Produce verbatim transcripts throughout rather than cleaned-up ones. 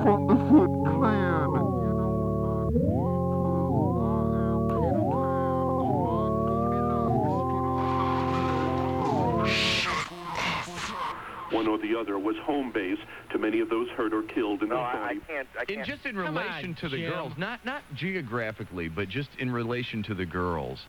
from the Foot Clan. You know, uh, I am Peter Pan of uh, One or the other was home base to many of those hurt or killed in No, the I, I fighting. can't. I can't. In just in Come relation on, to the Jim. girls, not not geographically, but just in relation to the girls.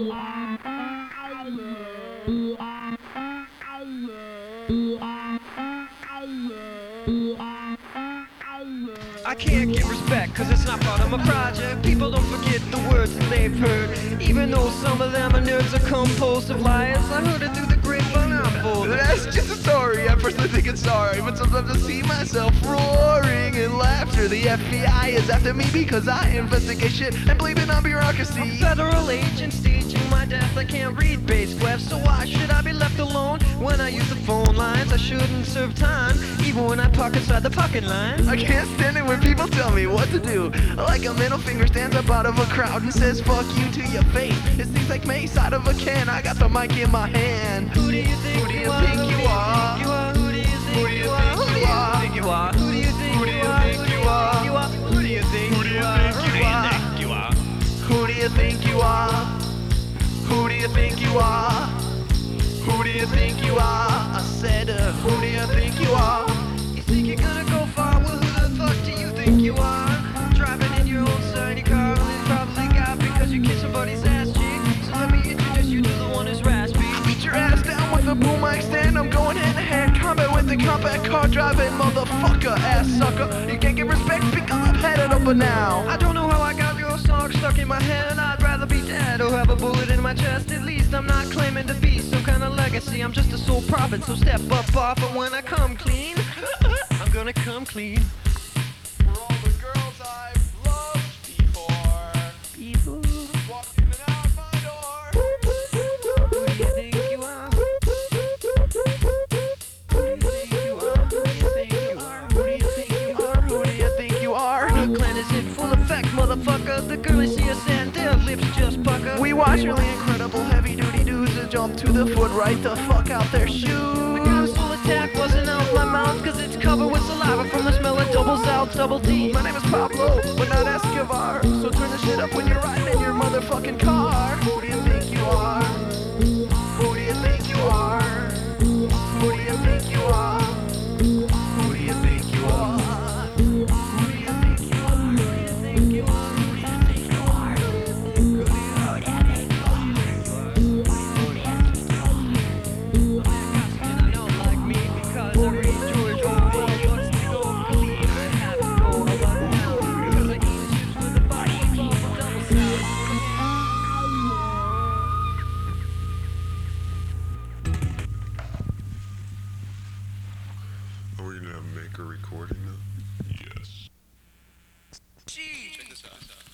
I can't get respect, cause it's not part of my project. People don't forget the words that they've heard. Even though some of them are nerds or compulsive liars, I heard it through the grapevine. I'm full. That's just a story. I personally think it's sorry, but sometimes I see myself roaring in laughter. The F B I is after me because I investigate shit and blaming on bureaucracy. Federal agents staging my death. I can't read bass clef, so why should I be left alone? When I use the phone lines, I shouldn't serve time, even when I park inside the parking line. I can't stand it when people tell me what to do. Like a middle finger stands up out of a crowd and says fuck you to your face. It seems like Mace out of a can. I got the mic in my hand. Who do you think, Who do you you, think are? you are? Who do you think you are? Who do you think you are? Who do you think Who do you you are? think you are? Who do you think Who do you you are? think you are? Who do you think you are? Who do you think you are? Who do you think you are? I said, uh, who do you think you are? You think you're gonna go far? Well, who the fuck do you think you are? Driving in your own shiny car, well, you probably got because you kissed somebody's ass cheek. So let me introduce you to the one who's raspy. Beat your ass down with a boom mic stand. I'm going hand to hand combat with the compact car driving motherfucker, ass sucker. You can't get respect because I'm headed over now. I don't know how I got your song stuck in my head. I'd rather be dead or have a bullet in my chest. At least I'm not claiming to be some kind of legacy. I'm just a sole prophet, so step up off. And when I come clean, I'm gonna come clean. For all the girls I've loved before, People, walked in and out my door. who do you think you are? Who do you think you are? Who do you think you are? Who do you think you are? Who do you think you are? The clan is in full effect, motherfucker. The girlies see us and their lips just pucker. We watch really incredible heavy duty dudes that jump to the foot right the fuck out their The shoes. gospel attack wasn't out my mouth, cause it's covered with saliva from the smell of double south, double D. My name is Pablo, but not Escobar. So turn the shit up when you're riding in your motherfucking car. Who do you think you are? Who do you think you are? Who do you think you are? Who do you think you are? Who do you think you are? Who do you think you are? Who do you think you are? Who do you think you are? And I don't like me because I read George Orwell. What's the goal? Clean and happy. Go about now. Because I eat chips with the body of a double salad. Are we gonna make a recording now? Yes. Gee. Check this out.